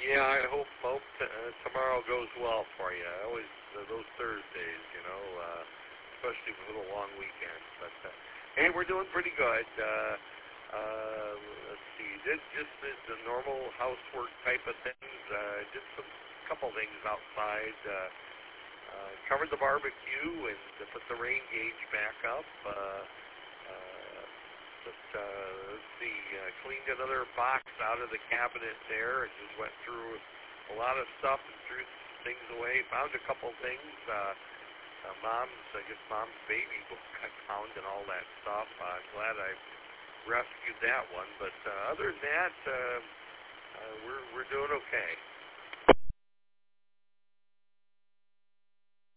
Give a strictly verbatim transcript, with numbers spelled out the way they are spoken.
Yeah, I hope hope t- uh, tomorrow goes well for you. I always uh, those Thursdays, you know, uh, especially with a long weekend. But uh, hey, we're doing pretty good. Uh, uh, let's see, did just the, the normal housework type of things. Uh, did some couple things outside. Uh, uh, covered the barbecue and put the rain gauge back up. Uh, uh, but uh, let's see, uh, cleaned another box out of the cabinet there and just went through a lot of stuff and threw things away. Found a couple things. Uh, uh, mom's, I guess mom's baby book I found and all that stuff. Uh, I'm glad I rescued that one. But uh, other than that, uh, uh, we're we're doing okay.